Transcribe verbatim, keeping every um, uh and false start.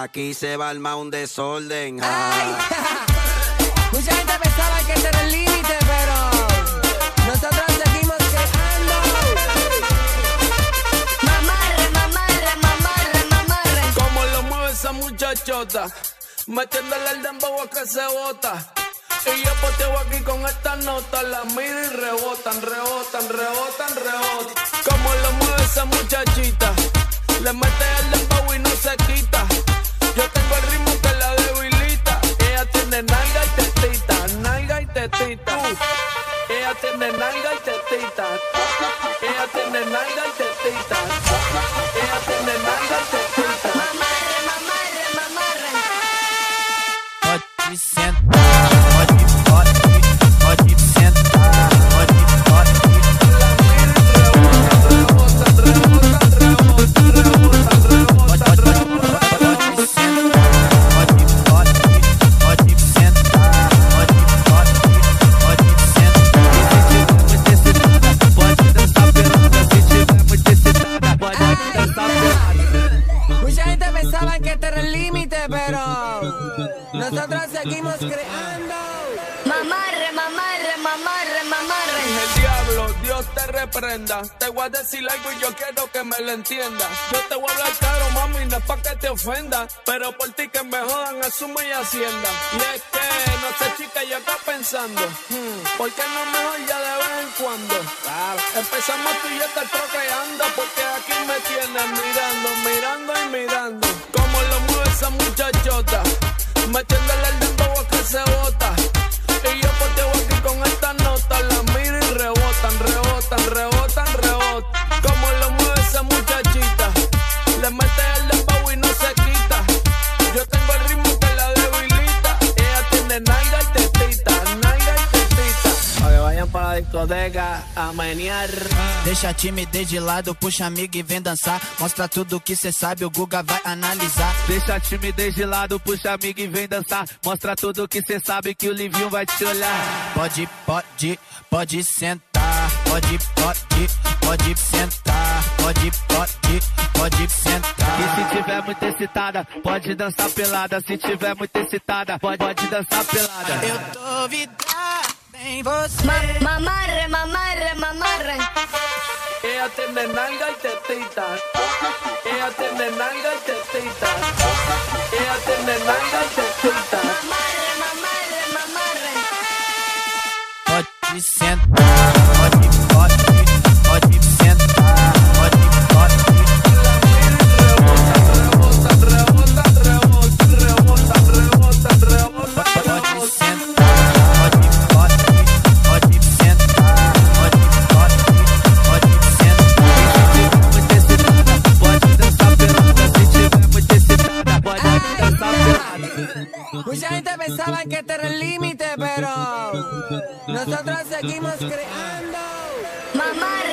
Aquí se va a armar un desorden. Ay, mucha gente pensaba que este era el límite, pero nosotros seguimos creando. Mamarre, mamarre, mamarre, mamarre. Como lo mueve esa muchachota, metiéndole el dembow a que se bota. Y yo poteo aquí con esta nota, la miro y rebotan, rebotan, rebotan, rebotan. Como lo mueve esa muchachita, le mete el dembow y no se quita. Yo tengo el ritmo que la debilita. Ella tiene nalga y tetita, nalga y tetita. Uh. Ella tiene nalga y tetita. Ella tiene nalga y tetita. Ella tiene nalga y tetita. Mamarre, mamarre, mamarre. Pode sentar, pode, pode, pode sentar, pode, pode. Rebotan, rebotan, rebotan, rebotan, rebotan, rebotan, Pode sentar, pode, pode, pode sentar, pode, pode, pode sentar. Se tiver muito excitada, pode dançar pelada. Mucha gente pensaba que este era el límite, pero nosotros seguimos creando. Mamarre, mamarre, mamarre, mamarre. el diablo, Dios te reprenda. Te voy a decir algo y yo quiero que me lo entiendas. Yo te voy a hablar claro, mami, no es pa' que te ofenda, pero por ti que me jodan, asume y hacienda. Y es que, no sé, chica, yo acá pensando, hmm, ¿por qué no mejor ya de vez en cuando? Claro. Empezamos tú y yo estar procreando, porque aquí me tienes mirando, mirando y mirando. Como lo mueve esa muchachota, metiéndole el dembow a que se bota. Y yo poteo aquí con esta nota, la miro y rebotan, rebotan, rebotan, rebotan. Como lo mueve esa muchachita, le mete el dembow y no se quita. Yo tengo el ritmo que la debilita. Ella tiene nalga y tetita, nalga y tetita. Oye, vayan para la discoteca a menear. Deixa a timidez de lado, puxa amiga e vem dançar. Mostra tudo que cê sabe, o Guga vai analisar. Deixa a timidez de lado, puxa amiga e vem dançar. Mostra tudo que cê sabe, que o Livinho vai te olhar. Pode, pode, pode sentar. Pode, pode, pode sentar. Pode, pode, pode sentar. E se tiver muito excitada, pode dançar pelada. Se tiver muito excitada, pode, pode dançar pelada. Eu tô vidrada em você. Ma mamarre, mamarre, mamarre. Ella tiene nalga y tetita. Ella tiene nalga y tetita. Ella tiene nalga y tetita. Mamarre, mamarre, mamarre. Pode sentar, pode, pode, pode sentar, pode, pode. Rebotan, rebotan, rebotan, rebotan, rebotan, rebotan, rebotan. Pode sentar, pode, pode, pode sentar, pode, pode, pode sentar. Se tiver muito excitada, pode dançar pelada. Se tiver muito excitada, pode dançar pelada. Mucha gente pensaba que este era el límite, pero nosotros seguimos creando. Mamarre.